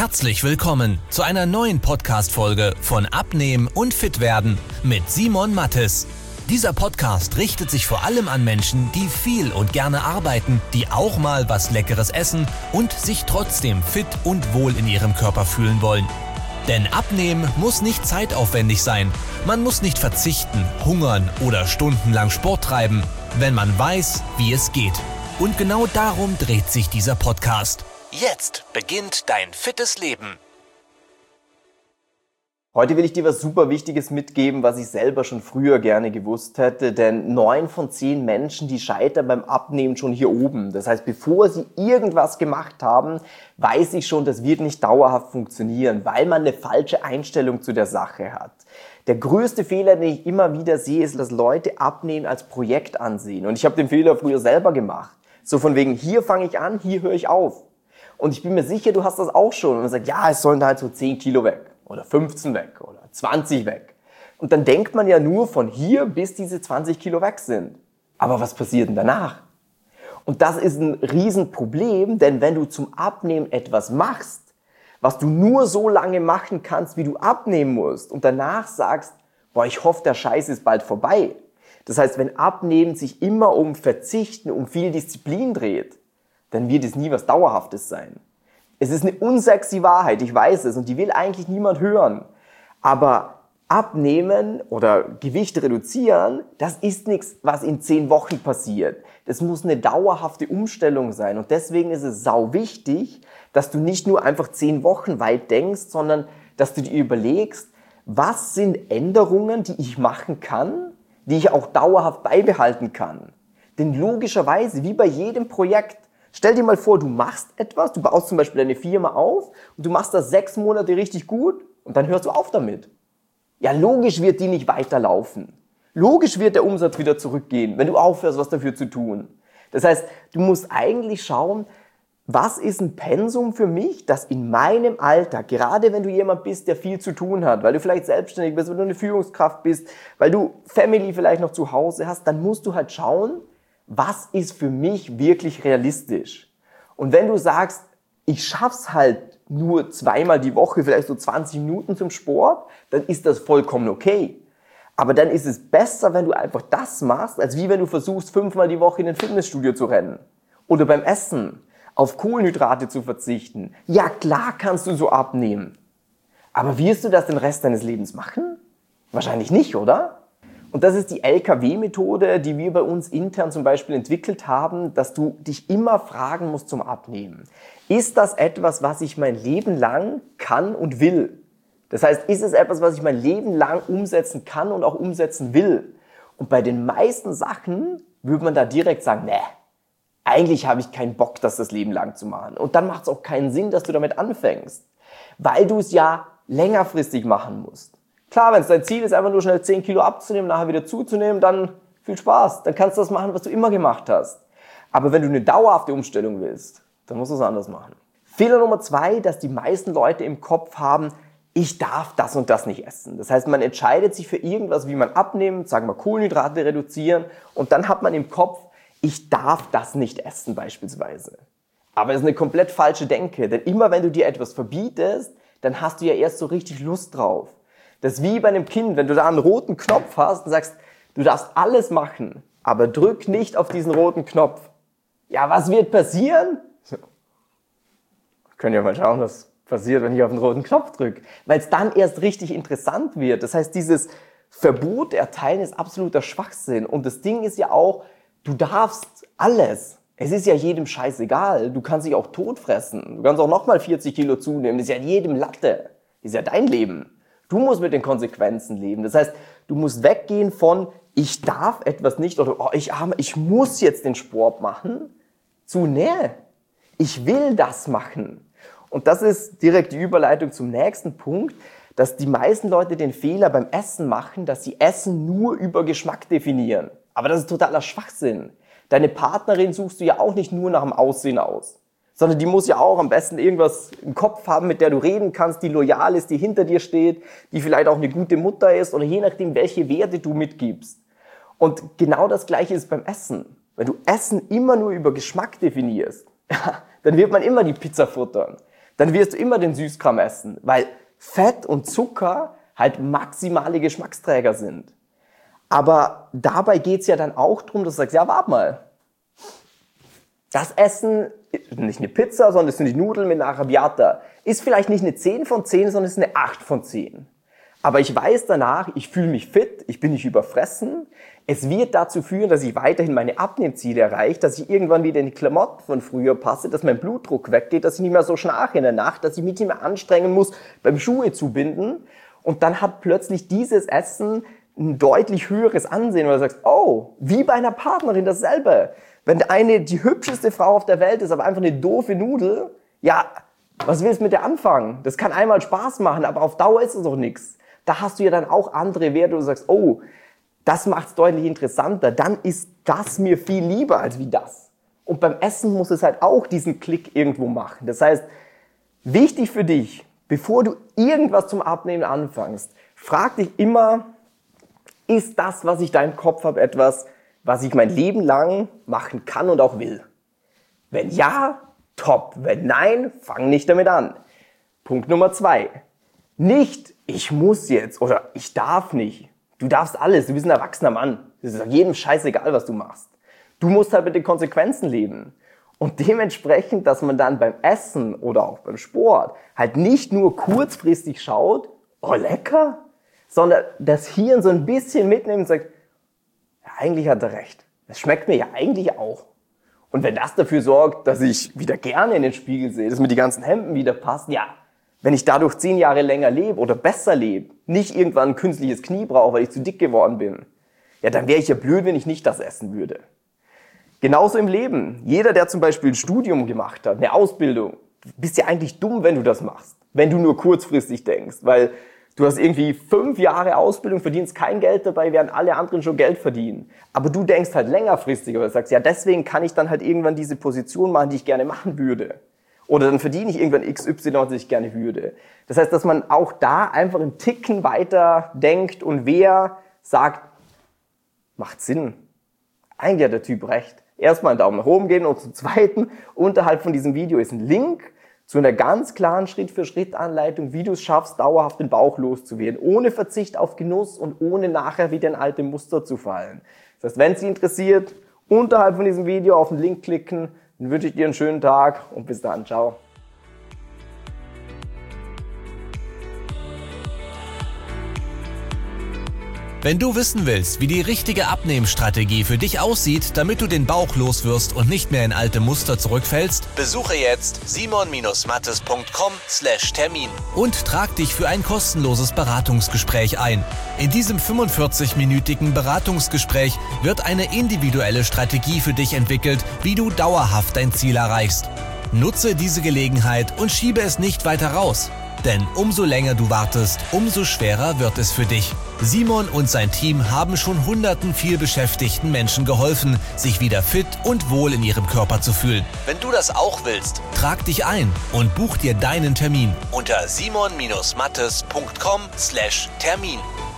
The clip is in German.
Herzlich willkommen zu einer neuen Podcast-Folge von Abnehmen und Fitwerden mit Simon Mattes. Dieser Podcast richtet sich vor allem an Menschen, die viel und gerne arbeiten, die auch mal was Leckeres essen und sich trotzdem fit und wohl in ihrem Körper fühlen wollen. Denn Abnehmen muss nicht zeitaufwendig sein. Man muss nicht verzichten, hungern oder stundenlang Sport treiben, wenn man weiß, wie es geht. Und genau darum dreht sich dieser Podcast. Jetzt beginnt dein fittes Leben. Heute will ich dir was super Wichtiges mitgeben, was ich selber schon früher gerne gewusst hätte, denn 9 von 10 Menschen, die scheitern beim Abnehmen schon hier oben. Das heißt, bevor sie irgendwas gemacht haben, weiß ich schon, das wird nicht dauerhaft funktionieren, weil man eine falsche Einstellung zu der Sache hat. Der größte Fehler, den ich immer wieder sehe, ist, dass Leute Abnehmen als Projekt ansehen. Und ich habe den Fehler früher selber gemacht. So von wegen, hier fange ich an, hier höre ich auf. Und ich bin mir sicher, du hast das auch schon. Und man sagt, ja, es sollen da halt so 10 Kilo weg oder 15 weg oder 20 weg. Und dann denkt man ja nur von hier, bis diese 20 Kilo weg sind. Aber was passiert denn danach? Und das ist ein Riesenproblem, denn wenn du zum Abnehmen etwas machst, was du nur so lange machen kannst, wie du abnehmen musst und danach sagst, boah, ich hoffe, der Scheiß ist bald vorbei. Das heißt, wenn Abnehmen sich immer um Verzichten, um viel Disziplin dreht, dann wird es nie was Dauerhaftes sein. Es ist eine unsexy Wahrheit, ich weiß es, und die will eigentlich niemand hören. Aber Abnehmen oder Gewicht reduzieren, das ist nichts, was in 10 Wochen passiert. Das muss eine dauerhafte Umstellung sein. Und deswegen ist es sau wichtig, dass du nicht nur einfach 10 Wochen weit denkst, sondern dass du dir überlegst, was sind Änderungen, die ich machen kann, die ich auch dauerhaft beibehalten kann. Denn logischerweise, wie bei jedem Projekt, stell dir mal vor, du machst etwas, du baust zum Beispiel deine Firma auf und du machst das 6 Monate richtig gut und dann hörst du auf damit. Ja, logisch wird die nicht weiterlaufen. Logisch wird der Umsatz wieder zurückgehen, wenn du aufhörst, was dafür zu tun. Das heißt, du musst eigentlich schauen, was ist ein Pensum für mich, das in meinem Alltag, gerade wenn du jemand bist, der viel zu tun hat, weil du vielleicht selbstständig bist, weil du eine Führungskraft bist, weil du Family vielleicht noch zu Hause hast, dann musst du halt schauen, was ist für mich wirklich realistisch? Und wenn du sagst, ich schaff's halt nur 2-mal die Woche, vielleicht so 20 Minuten zum Sport, dann ist das vollkommen okay. Aber dann ist es besser, wenn du einfach das machst, als wie wenn du versuchst, 5-mal die Woche in ein Fitnessstudio zu rennen. Oder beim Essen auf Kohlenhydrate zu verzichten. Ja, klar kannst du so abnehmen. Aber wirst du das den Rest deines Lebens machen? Wahrscheinlich nicht, oder? Und das ist die LKW-Methode, die wir bei uns intern zum Beispiel entwickelt haben, dass du dich immer fragen musst zum Abnehmen. Ist das etwas, was ich mein Leben lang kann und will? Das heißt, ist es etwas, was ich mein Leben lang umsetzen kann und auch umsetzen will? Und bei den meisten Sachen würde man da direkt sagen, nee, eigentlich habe ich keinen Bock, das Leben lang zu machen. Und dann macht es auch keinen Sinn, dass du damit anfängst, weil du es ja längerfristig machen musst. Klar, wenn es dein Ziel ist, einfach nur schnell 10 Kilo abzunehmen, nachher wieder zuzunehmen, dann viel Spaß. Dann kannst du das machen, was du immer gemacht hast. Aber wenn du eine dauerhafte Umstellung willst, dann musst du es anders machen. Fehler Nummer 2, dass die meisten Leute im Kopf haben, ich darf das und das nicht essen. Das heißt, man entscheidet sich für irgendwas, wie man abnimmt, sagen wir Kohlenhydrate reduzieren, und dann hat man im Kopf, ich darf das nicht essen beispielsweise. Aber das ist eine komplett falsche Denke, denn immer wenn du dir etwas verbietest, dann hast du ja erst so richtig Lust drauf. Das ist wie bei einem Kind, wenn du da einen roten Knopf hast und sagst, du darfst alles machen, aber drück nicht auf diesen roten Knopf. Ja, was wird passieren? So. Können ja mal schauen, was passiert, wenn ich auf den roten Knopf drücke. Weil es dann erst richtig interessant wird. Das heißt, dieses Verbot erteilen ist absoluter Schwachsinn. Und das Ding ist ja auch, du darfst alles. Es ist ja jedem scheißegal. Du kannst dich auch tot fressen. Du kannst auch nochmal 40 Kilo zunehmen. Das ist ja jedem Latte. Das ist ja dein Leben. Du musst mit den Konsequenzen leben. Das heißt, du musst weggehen von, ich darf etwas nicht oder oh, ich muss jetzt den Sport machen, zu, nee, ich will das machen. Und das ist direkt die Überleitung zum nächsten Punkt, dass die meisten Leute den Fehler beim Essen machen, dass sie Essen nur über Geschmack definieren. Aber das ist totaler Schwachsinn. Deine Partnerin suchst du ja auch nicht nur nach dem Aussehen aus, sondern die muss ja auch am besten irgendwas im Kopf haben, mit der du reden kannst, die loyal ist, die hinter dir steht, die vielleicht auch eine gute Mutter ist oder je nachdem, welche Werte du mitgibst. Und genau das Gleiche ist beim Essen. Wenn du Essen immer nur über Geschmack definierst, dann wird man immer die Pizza futtern. dann wirst du immer den Süßkram essen, weil Fett und Zucker halt maximale Geschmacksträger sind. Aber dabei geht's ja dann auch darum, dass du sagst, ja, warte mal. Das Essen, nicht eine Pizza, sondern das sind die Nudeln mit einer Arrabbiata, ist vielleicht nicht eine 10 von 10, sondern ist eine 8 von 10. Aber ich weiß danach, ich fühle mich fit, ich bin nicht überfressen. Es wird dazu führen, dass ich weiterhin meine Abnehmziele erreiche, dass ich irgendwann wieder in die Klamotten von früher passe, dass mein Blutdruck weggeht, dass ich nicht mehr so schnarche in der Nacht, dass ich mich nicht mehr anstrengen muss beim Schuhe zubinden. Und dann hat plötzlich dieses Essen ein deutlich höheres Ansehen, weil du sagst, oh, wie bei einer Partnerin dasselbe. Wenn eine die hübscheste Frau auf der Welt ist, aber einfach eine doofe Nudel, ja, was willst du mit der anfangen? Das kann einmal Spaß machen, aber auf Dauer ist es doch nichts. Da hast du ja dann auch andere Werte, wo du sagst, oh, das macht es deutlich interessanter. Dann ist das mir viel lieber als wie das. Und beim Essen muss es halt auch diesen Klick irgendwo machen. Das heißt, wichtig für dich, bevor du irgendwas zum Abnehmen anfängst, frag dich immer, ist das, was ich da im Kopf habe, etwas, was ich mein Leben lang machen kann und auch will? Wenn ja, top. Wenn nein, fang nicht damit an. Punkt Nummer 2. Nicht, ich muss jetzt oder ich darf nicht. Du darfst alles, du bist ein erwachsener Mann. Es ist jedem scheißegal, was du machst. Du musst halt mit den Konsequenzen leben. Und dementsprechend, dass man dann beim Essen oder auch beim Sport halt nicht nur kurzfristig schaut, oh lecker, sondern das Hirn so ein bisschen mitnimmt und sagt, ja, eigentlich hat er recht. Das schmeckt mir ja eigentlich auch. Und wenn das dafür sorgt, dass ich wieder gerne in den Spiegel sehe, dass mir die ganzen Hemden wieder passen, ja, wenn ich dadurch 10 Jahre länger lebe oder besser lebe, nicht irgendwann ein künstliches Knie brauche, weil ich zu dick geworden bin, ja, dann wäre ich ja blöd, wenn ich nicht das essen würde. Genauso im Leben. Jeder, der zum Beispiel ein Studium gemacht hat, eine Ausbildung, bist ja eigentlich dumm, wenn du das machst. Wenn du nur kurzfristig denkst, weil du hast irgendwie 5 Jahre Ausbildung, verdienst kein Geld dabei, während alle anderen schon Geld verdienen. Aber du denkst halt längerfristig, weil du sagst, ja, deswegen kann ich dann halt irgendwann diese Position machen, die ich gerne machen würde. Oder dann verdiene ich irgendwann XY, was ich gerne würde. Das heißt, dass man auch da einfach einen Ticken weiter denkt und wer sagt, macht Sinn. Eigentlich hat der Typ recht. Erstmal einen Daumen nach oben geben und zum Zweiten, unterhalb von diesem Video ist ein Link zu einer ganz klaren Schritt-für-Schritt-Anleitung, wie du es schaffst, dauerhaft den Bauch loszuwerden, ohne Verzicht auf Genuss und ohne nachher wieder in alte Muster zu fallen. Das heißt, wenn es dich interessiert, unterhalb von diesem Video auf den Link klicken, dann wünsche ich dir einen schönen Tag und bis dann. Ciao. Wenn du wissen willst, wie die richtige Abnehmstrategie für dich aussieht, damit du den Bauch loswirst und nicht mehr in alte Muster zurückfällst, besuche jetzt simon-mattes.com/Termin und trag dich für ein kostenloses Beratungsgespräch ein. In diesem 45-minütigen Beratungsgespräch wird eine individuelle Strategie für dich entwickelt, wie du dauerhaft dein Ziel erreichst. Nutze diese Gelegenheit und schiebe es nicht weiter raus. Denn umso länger du wartest, umso schwerer wird es für dich. Simon und sein Team haben schon hunderten vielbeschäftigten Menschen geholfen, sich wieder fit und wohl in ihrem Körper zu fühlen. Wenn du das auch willst, trag dich ein und buch dir deinen Termin unter simon-mattes.com/Termin.